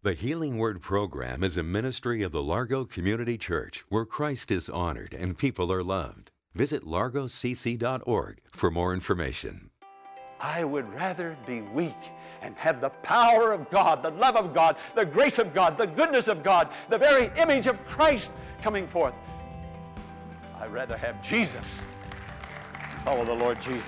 The Healing Word program is a ministry of the Largo Community Church where Christ is honored and people are loved. Visit largocc.org for more information. I would rather be weak and have the power of God, the love of God, the grace of God, the goodness of God, the very image of Christ coming forth. I'd rather have Jesus. Follow the Lord Jesus.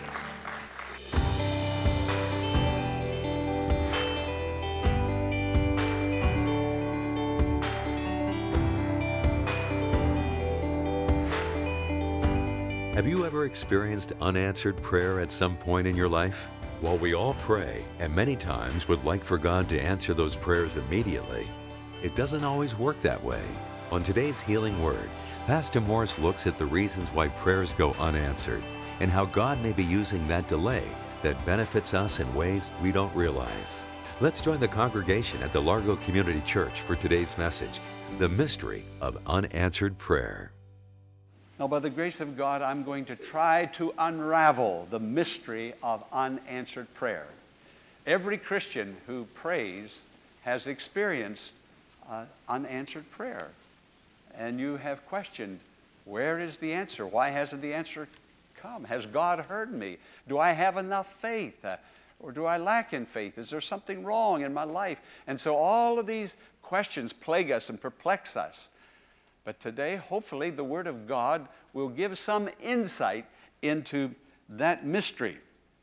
Have you ever experienced unanswered prayer at some point in your life? While we all pray, and many times would like for God to answer those prayers immediately, it doesn't always work that way. On today's Healing Word, Pastor Morris looks at the reasons why prayers go unanswered and how God may be using that delay that benefits us in ways we don't realize. Let's join the congregation at the Largo Community Church for today's message, The Mystery of Unanswered Prayer. Now, by the grace of God, I'm going to try to unravel the mystery of unanswered prayer. Every Christian who prays has experienced unanswered prayer. And you have questioned, where is the answer? Why hasn't the answer come? Has God heard me? Do I have enough faith? Or do I lack in faith? Is there something wrong in my life? And so all of these questions plague us and perplex us. But today, hopefully, the Word of God will give some insight into that mystery.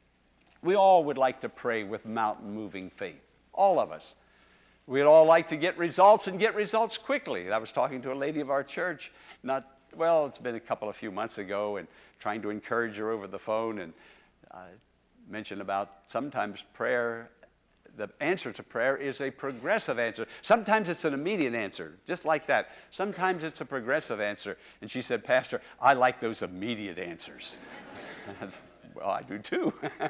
We all would like to pray with mountain-moving faith, all of us. We'd all like to get results and get results quickly. I was talking to a lady of our church, it's been a few months ago, and trying to encourage her over the phone, and mentioned about sometimes prayer. The answer to prayer is a progressive answer. Sometimes it's an immediate answer, just like that. Sometimes it's a progressive answer. And she said, Pastor, I like those immediate answers. Well, I do too.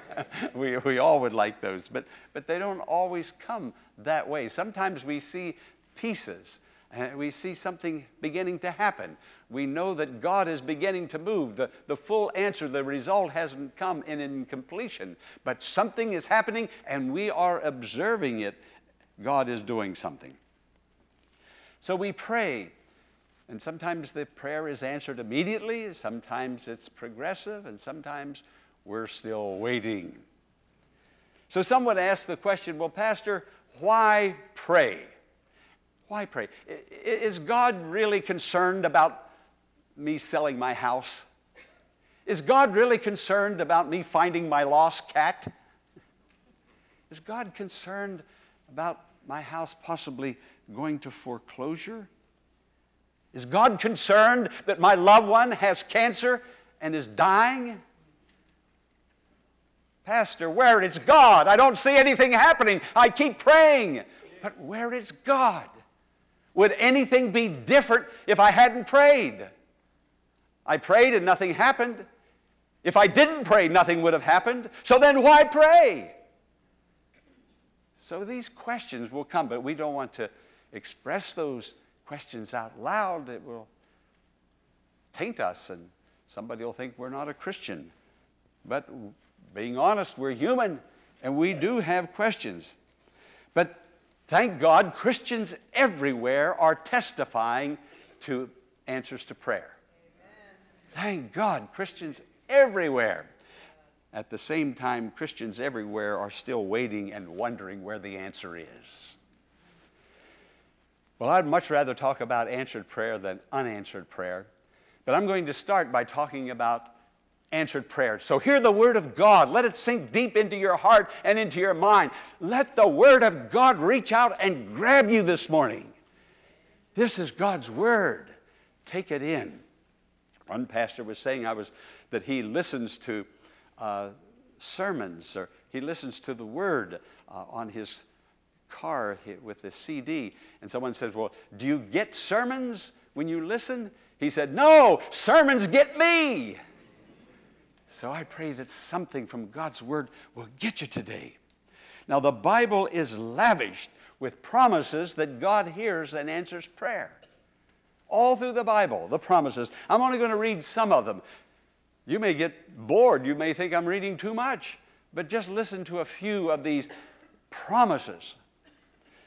we all would like those, but they don't always come that way. Sometimes we see pieces. We see something beginning to happen. We know that God is beginning to move. The full answer, the result hasn't come in completion, but something is happening and we are observing it. God is doing something. So we pray, and sometimes the prayer is answered immediately, sometimes it's progressive, and sometimes we're still waiting. So some would ask the question, well, Pastor, why pray? Why pray? Is God really concerned about me selling my house? Is God really concerned about me finding my lost cat? Is God concerned about my house possibly going to foreclosure? Is God concerned that my loved one has cancer and is dying? Pastor, where is God? I don't see anything happening. I keep praying. But where is God? Would anything be different if I hadn't prayed? I prayed and nothing happened. If I didn't pray, nothing would have happened. So then why pray? So these questions will come, but we don't want to express those questions out loud. It will taint us, and somebody will think we're not a Christian. But being honest, we're human, and we do have questions. But thank God, Christians everywhere are testifying to answers to prayer. Amen. Thank God, Christians everywhere. At the same time, Christians everywhere are still waiting and wondering where the answer is. Well, I'd much rather talk about answered prayer than unanswered prayer. But I'm going to start by talking about answered prayer. So hear the Word of God. Let it sink deep into your heart and into your mind. Let the Word of God reach out and grab you this morning. This is God's Word. Take it in. One pastor was saying that he listens to sermons, or he listens to the Word on his car with the CD. And someone said, well, do you get sermons when you listen? He said, no, sermons get me. So I pray that something from God's Word will get you today. Now, the Bible is lavished with promises that God hears and answers prayer. All through the Bible, the promises. I'm only going to read some of them. You may get bored. You may think I'm reading too much. But just listen to a few of these promises.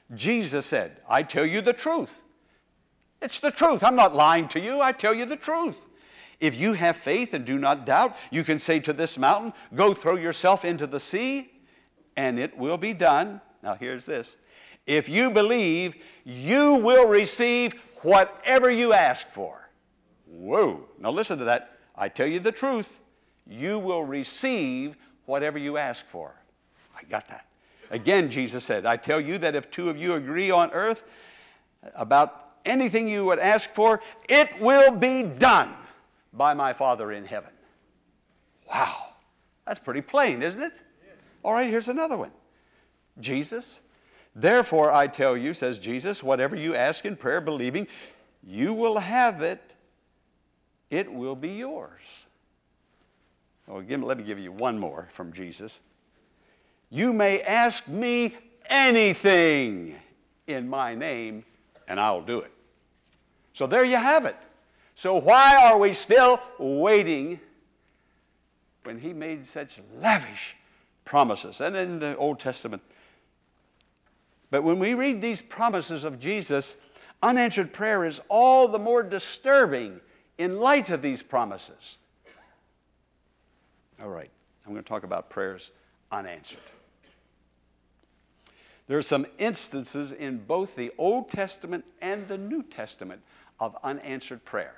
Jesus said, I tell you the truth. It's the truth. I'm not lying to you. I tell you the truth. If you have faith and do not doubt, you can say to this mountain, go throw yourself into the sea, and it will be done. Now here's this. If you believe, you will receive whatever you ask for. Whoa. Now listen to that. I tell you the truth. You will receive whatever you ask for. I got that. Again, Jesus said, I tell you that if two of you agree on earth about anything you would ask for, it will be done by my Father in heaven. Wow. That's pretty plain, isn't it? All right, here's another one. Jesus, therefore I tell you, says Jesus, whatever you ask in prayer, believing, you will have it. It will be yours. Oh, let me give you one more from Jesus. You may ask me anything in my name, and I'll do it. So there you have it. So why are we still waiting when he made such lavish promises? And in the Old Testament. But when we read these promises of Jesus, unanswered prayer is all the more disturbing in light of these promises. All right, I'm going to talk about prayers unanswered. There are some instances in both the Old Testament and the New Testament of unanswered prayer.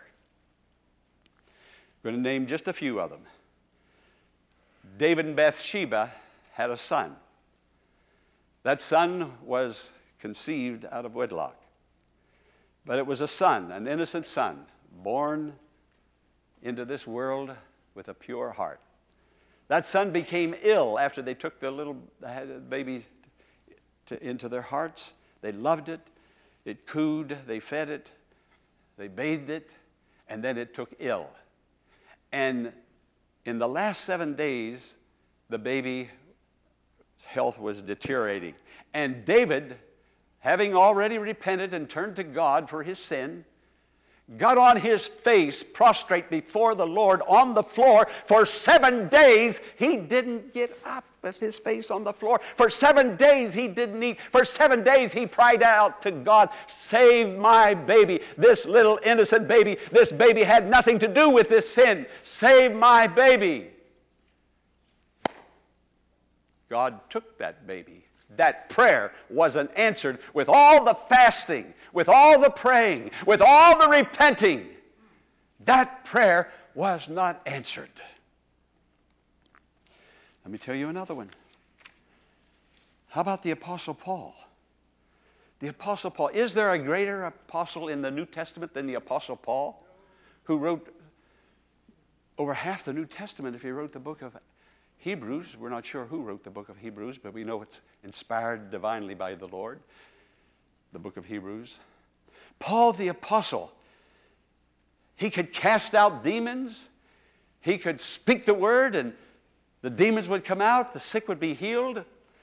I'm going to name just a few of them. David and Bathsheba had a son. That son was conceived out of wedlock. But it was a son, an innocent son, born into this world with a pure heart. That son became ill after they took the little baby into their hearts. They loved it. It cooed. They fed it. They bathed it. And then it took ill. And in the last 7 days, the baby's health was deteriorating. And David, having already repented and turned to God for his sin, got on his face, prostrate before the Lord on the floor. For 7 days, he didn't get up with his face on the floor. For 7 days, he didn't eat. For 7 days, he cried out to God, save my baby, this little innocent baby. This baby had nothing to do with this sin. Save my baby. God took that baby. That prayer wasn't answered with all the fasting, with all the praying, with all the repenting. That prayer was not answered. Let me tell you another one. How about the Apostle Paul? The Apostle Paul. Is there a greater apostle in the New Testament than the Apostle Paul, who wrote over half the New Testament if he wrote the book of Hebrews? We're not sure who wrote the book of Hebrews, but we know it's inspired divinely by the Lord, the book of Hebrews. Paul the apostle, he could cast out demons. He could speak the word and the demons would come out. The sick would be healed.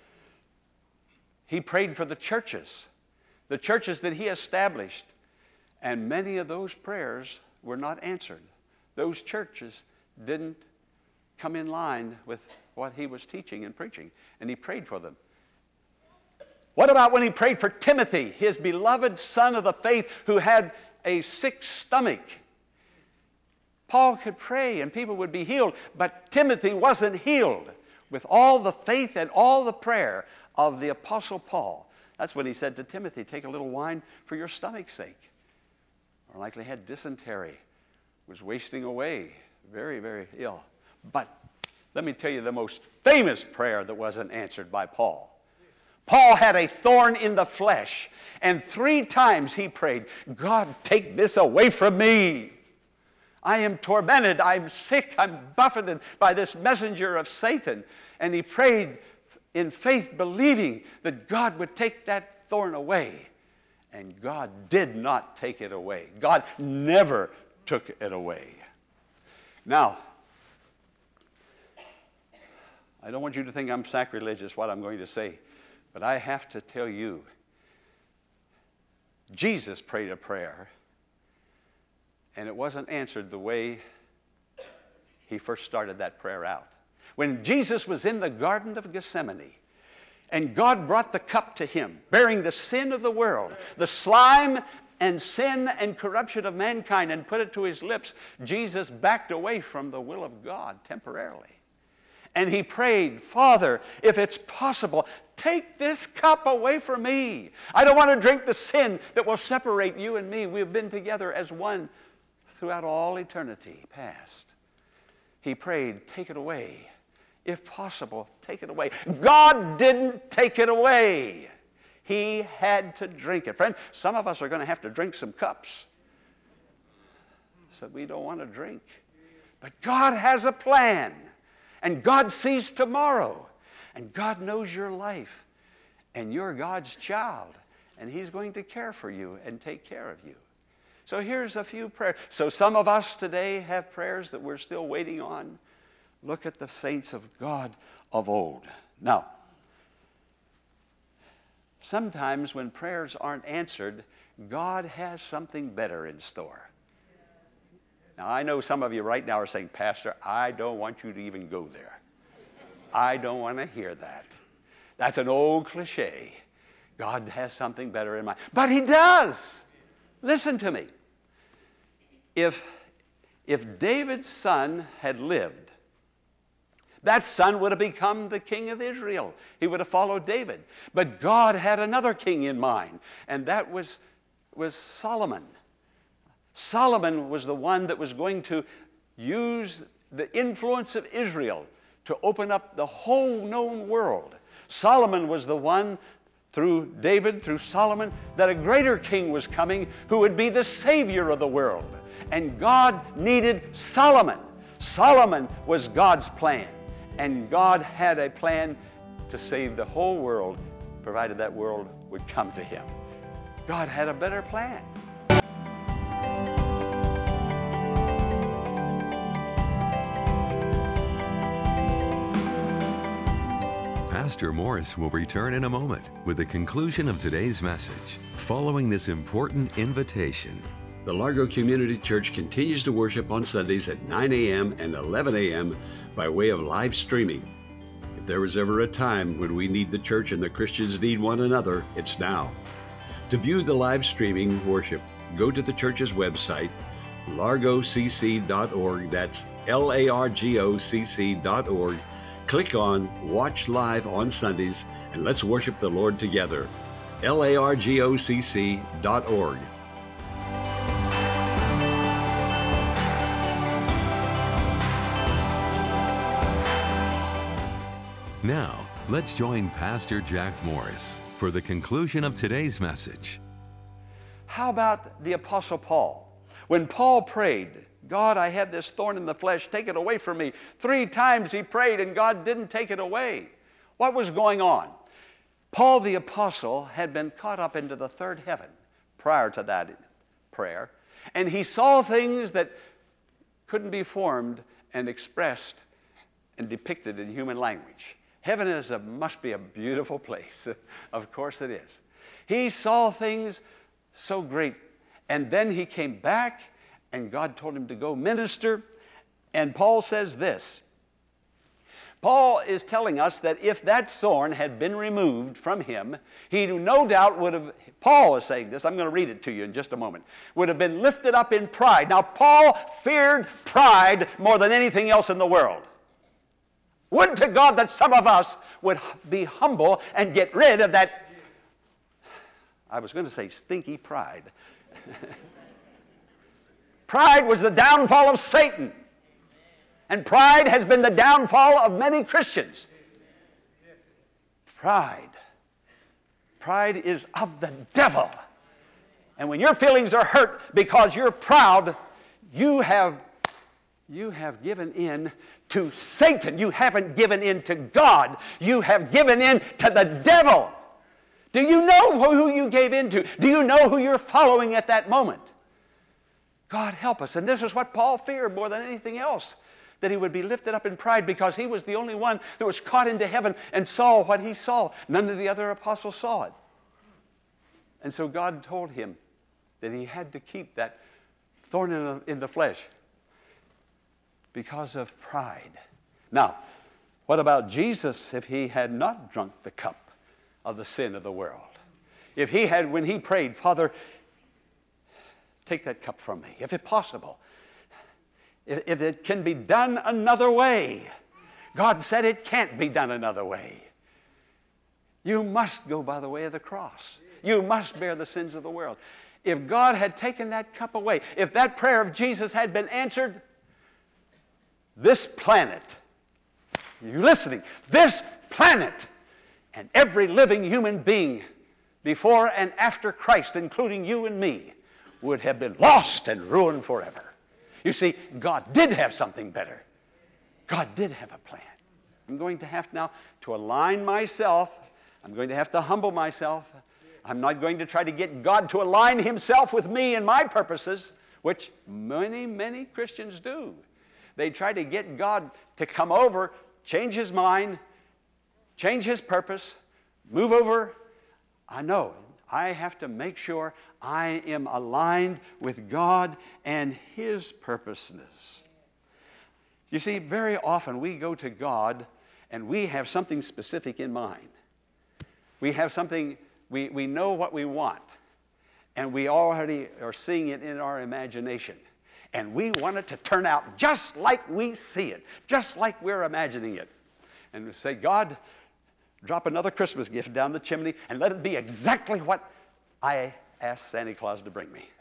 He prayed for the churches that he established. And many of those prayers were not answered. Those churches didn't come in line with what he was teaching and preaching, and he prayed for them. What about when he prayed for Timothy, his beloved son of the faith who had a sick stomach? Paul could pray and people would be healed, but Timothy wasn't healed with all the faith and all the prayer of the Apostle Paul. That's when he said to Timothy, take a little wine for your stomach's sake. Or likely had dysentery, was wasting away, very, very ill. But let me tell you the most famous prayer that wasn't answered by Paul. Paul had a thorn in the flesh, and 3 times he prayed, God, take this away from me. I am tormented, I'm sick, I'm buffeted by this messenger of Satan. And he prayed in faith, believing that God would take that thorn away. And God did not take it away. God never took it away. Now, I don't want you to think I'm sacrilegious what I'm going to say, but I have to tell you, Jesus prayed a prayer, and it wasn't answered the way he first started that prayer out. When Jesus was in the Garden of Gethsemane, And God brought the cup to him, bearing the sin of the world, the slime and sin and corruption of mankind, and put it to his lips. Jesus backed away from the will of God temporarily. And he prayed, Father, if it's possible, take this cup away from me. I don't want to drink the sin that will separate you and me. We have been together as one throughout all eternity past. He prayed, take it away. If possible, take it away. God didn't take it away. He had to drink it. Friend, some of us are going to have to drink some cups that we don't want to drink. But God has a plan. And God sees tomorrow. And God knows your life. And you're God's child. And He's going to care for you and take care of you. So here's a few prayers. So some of us today have prayers that we're still waiting on. Look at the saints of God of old. Now, sometimes when prayers aren't answered, God has something better in store. Now, I know some of you right now are saying, Pastor, I don't want you to even go there. I don't want to hear that. That's an old cliche. God has something better in mind. But He does. Listen to me. If David's son had lived, that son would have become the king of Israel. He would have followed David. But God had another king in mind, and that was Solomon. Solomon was the one that was going to use the influence of Israel to open up the whole known world. Solomon was the one, through David, through Solomon, that a greater king was coming who would be the Savior of the world. And God needed Solomon. Solomon was God's plan. And God had a plan to save the whole world, provided that world would come to Him. God had a better plan. Pastor Morris will return in a moment with the conclusion of today's message, following this important invitation. The Largo Community Church continues to worship on Sundays at 9 a.m. and 11 a.m. by way of live streaming. If there was ever a time when we need the church and the Christians need one another, it's now. To view the live streaming worship, go to the church's website, largocc.org. That's largocc.org. Click on Watch Live on Sundays, and let's worship the Lord together. largocc.org. Now, let's join Pastor Jack Morris for the conclusion of today's message. How about the Apostle Paul? When Paul prayed, God, I have this thorn in the flesh, take it away from me. 3 times he prayed and God didn't take it away. What was going on? Paul the Apostle had been caught up into the third heaven prior to that prayer, and he saw things that couldn't be formed and expressed and depicted in human language. Heaven must be a beautiful place. Of course it is. He saw things so great. And then he came back, and God told him to go minister. And Paul says this. Paul is telling us that if that thorn had been removed from him, he no doubt would have, Paul is saying this, I'm going to read it to you in just a moment, would have been lifted up in pride. Now, Paul feared pride more than anything else in the world. Would to God that some of us would be humble and get rid of that, I was going to say stinky pride. Pride was the downfall of Satan. And pride has been the downfall of many Christians. Pride. Pride is of the devil. And when your feelings are hurt because you're proud, you have given in to Satan. You haven't given in to God. You have given in to the devil. Do you know who you gave in to? Do you know who you're following at that moment? God help us. And this is what Paul feared more than anything else, that he would be lifted up in pride, because he was the only one that was caught into heaven and saw what he saw. None of the other apostles saw it. And so God told him that he had to keep that thorn in the flesh because of pride. Now, what about Jesus if he had not drunk the cup of the sin of the world. If he had, when he prayed, Father, take that cup from me, if it's possible, if it can be done another way. God said it can't be done another way. You must go by the way of the cross. You must bear the sins of the world. If God had taken that cup away, if that prayer of Jesus had been answered, this planet, you listening, this planet and every living human being before and after Christ, including you and me, would have been lost and ruined forever. You see, God did have something better. God did have a plan. I'm going to have now to align myself. I'm going to have to humble myself. I'm not going to try to get God to align himself with me and my purposes, which many, many Christians do. They try to get God to come over, change his mind, change his purpose, move over. I know. I have to make sure I am aligned with God and his purposes. You see, very often we go to God and we have something specific in mind. We have something, we know what we want, and we already are seeing it in our imagination. And we want it to turn out just like we see it, just like we're imagining it. And we say, God, drop another Christmas gift down the chimney and let it be exactly what I asked Santa Claus to bring me.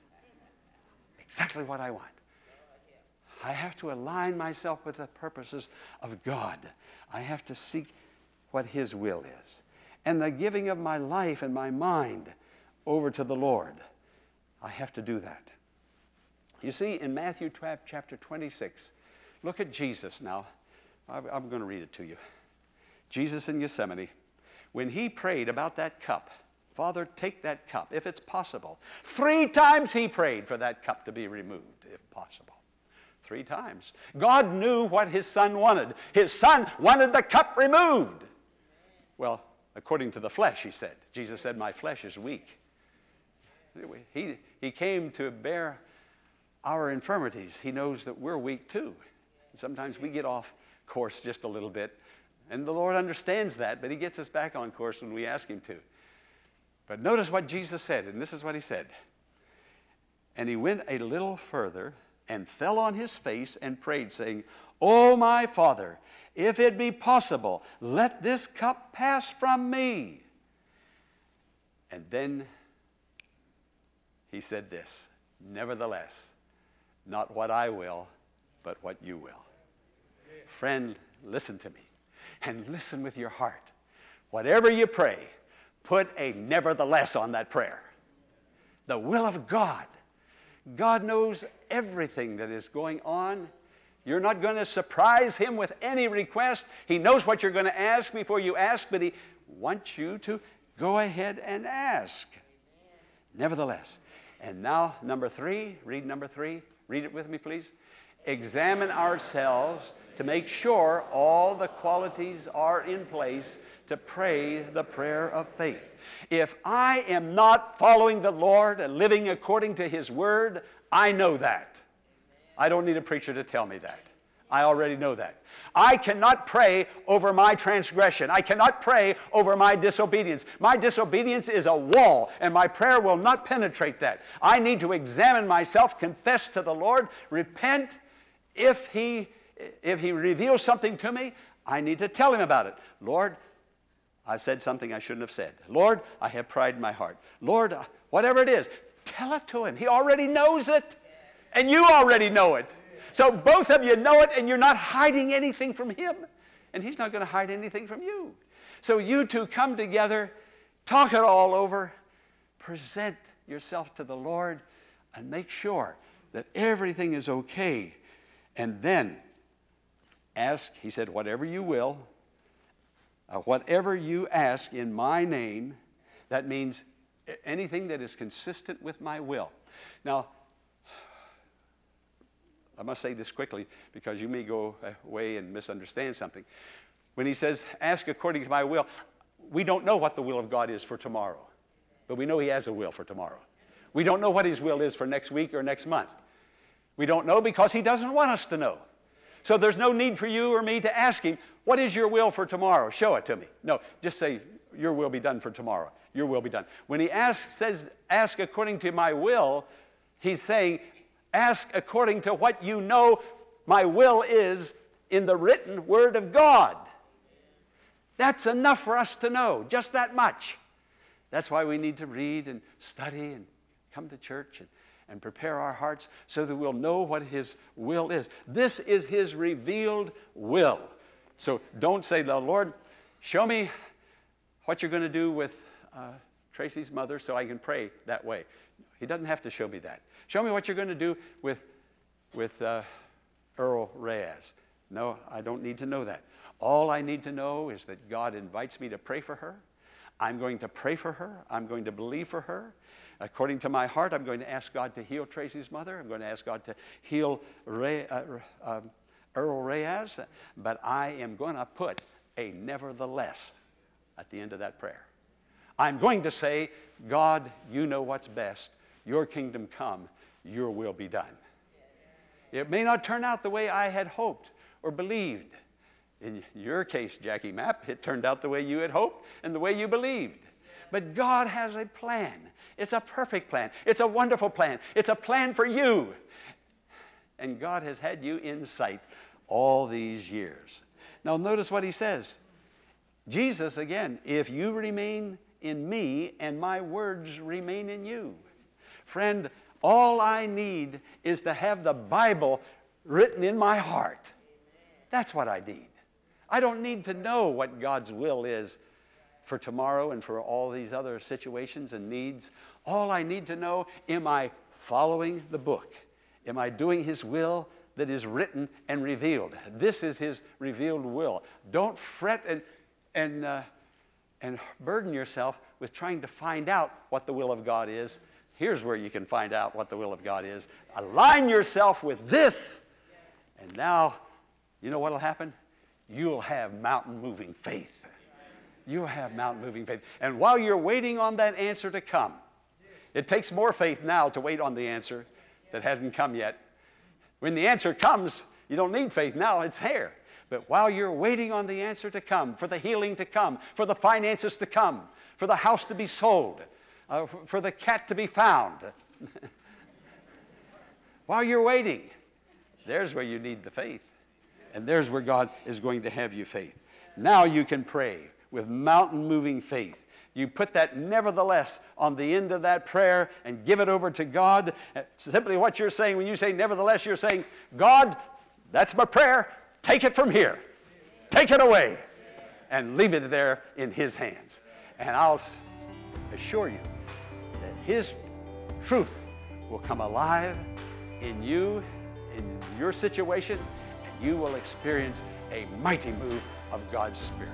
Exactly what I want. I have to align myself with the purposes of God. I have to seek what his will is. And the giving of my life and my mind over to the Lord, I have to do that. You see, in Matthew chapter 26, look at Jesus now. I'm going to read it to you. Jesus in Gethsemane, when he prayed about that cup, Father, take that cup, if it's possible. 3 times he prayed for that cup to be removed, if possible. 3 times. God knew what his son wanted. His son wanted the cup removed. Well, according to the flesh, he said. Jesus said, my flesh is weak. He came to bear our infirmities. He knows that we're weak too. Sometimes we get off course just a little bit. And the Lord understands that, but he gets us back on course when we ask him to. But notice what Jesus said, and this is what he said. And he went a little further and fell on his face and prayed, saying, O my Father, if it be possible, let this cup pass from me. And then he said this, nevertheless, not what I will, but what you will. Friend, listen to me, and listen with your heart. Whatever you pray, put a nevertheless on that prayer. The will of God. God knows everything that is going on. You're not going to surprise him with any request. He knows what you're going to ask before you ask, but he wants you to go ahead and ask. Nevertheless. And now, number 3, read number 3. Read it with me, please. Examine ourselves to make sure all the qualities are in place to pray the prayer of faith. If I am not following the Lord and living according to his word, I know that. I don't need a preacher to tell me that. I already know that. I cannot pray over my transgression. I cannot pray over my disobedience. My disobedience is a wall, and my prayer will not penetrate that. I need to examine myself, confess to the Lord, repent. If he reveals something to me, I need to tell him about it. Lord, I've said something I shouldn't have said. Lord, I have pride in my heart. Lord, whatever it is, tell it to him. He already knows it, and you already know it. So both of you know it, and you're not hiding anything from him, and he's not going to hide anything from you. So you two come together, talk it all over, present yourself to the Lord, and make sure that everything is okay. And then ask, he said, whatever you will, whatever you ask in my name, that means anything that is consistent with my will. Now, I must say this quickly because you may go away and misunderstand something. When he says, ask according to my will, we don't know what the will of God is for tomorrow, but we know he has a will for tomorrow. We don't know what his will is for next week or next month. We don't know because he doesn't want us to know. So there's no need for you or me to ask him, what is your will for tomorrow? Show it to me. No, just say, your will be done for tomorrow. Your will be done. When he says, ask according to my will, he's saying, ask according to what you know my will is in the written Word of God. That's enough for us to know, just that much. That's why we need to read and study and come to church and prepare our hearts so that we'll know what his will is. This is his revealed will. So don't say, Lord, show me what you're going to do with Tracy's mother so I can pray that way. He doesn't have to show me that. Show me what you're going to do with Earl Reyes. No, I don't need to know that. All I need to know is that God invites me to pray for her. I'm going to pray for her. I'm going to believe for her. According to my heart, I'm going to ask God to heal Tracy's mother. I'm going to ask God to heal Earl Reyes. But I am going to put a nevertheless at the end of that prayer. I'm going to say, God, you know what's best. Your kingdom come. Your will be done. It may not turn out the way I had hoped or believed. In your case, Jackie Mapp, it turned out the way you had hoped and the way you believed. But God has a plan. It's a perfect plan. It's a wonderful plan. It's a plan for you. And God has had you in sight all these years. Now notice what he says. Jesus, again, if you remain in me and my words remain in you. Friend, all I need is to have the Bible written in my heart. That's what I need. I don't need to know what God's will is for tomorrow and for all these other situations and needs. All I need to know, am I following the book? Am I doing his will that is written and revealed? This is his revealed will. Don't fret and burden yourself with trying to find out what the will of God is. Here's where you can find out what the will of God is. Align yourself with this, and now, you know what will happen? You'll have mountain-moving faith. You'll have mountain-moving faith. And while you're waiting on that answer to come, it takes more faith now to wait on the answer that hasn't come yet. When the answer comes, you don't need faith now, it's here. But while you're waiting on the answer to come, for the healing to come, for the finances to come, for the house to be sold, for the cat to be found, while you're waiting, there's where you need the faith. And there's where God is going to have you faith. Now you can pray with mountain-moving faith. You put that nevertheless on the end of that prayer and give it over to God. Simply what you're saying, when you say nevertheless, you're saying, God, that's my prayer. Take it from here. Take it away. And leave it there in his hands. And I'll assure you that his truth will come alive in you, in your situation, and you will experience a mighty move of God's Spirit.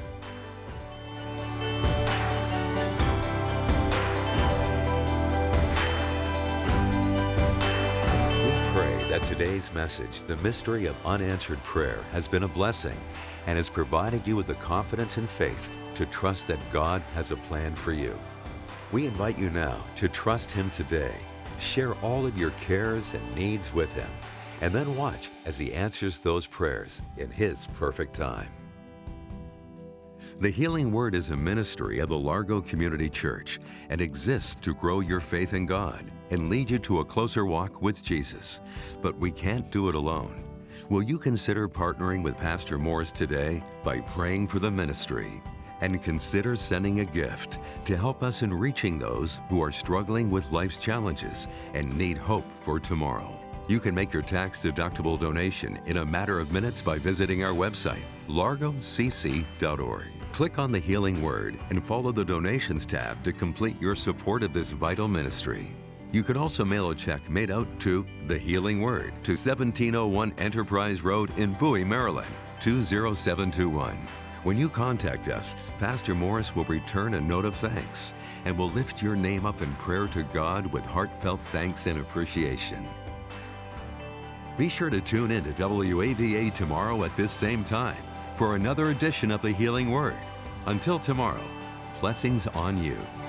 Pray that today's message, The Mystery of Unanswered Prayer, has been a blessing and has provided you with the confidence and faith to trust that God has a plan for you. We invite you now to trust him today. Share all of your cares and needs with him, and then watch as he answers those prayers in his perfect time. The Healing Word is a ministry of the Largo Community Church and exists to grow your faith in God and lead you to a closer walk with Jesus. But we can't do it alone. Will you consider partnering with Pastor Morris today by praying for the ministry? And consider sending a gift to help us in reaching those who are struggling with life's challenges and need hope for tomorrow. You can make your tax-deductible donation in a matter of minutes by visiting our website, largocc.org. Click on the Healing Word and follow the Donations tab to complete your support of this vital ministry. You can also mail a check made out to The Healing Word to 1701 Enterprise Road in Bowie, Maryland, 20721. When you contact us, Pastor Morris will return a note of thanks and will lift your name up in prayer to God with heartfelt thanks and appreciation. Be sure to tune in to WAVA tomorrow at this same time for another edition of The Healing Word. Until tomorrow, blessings on you.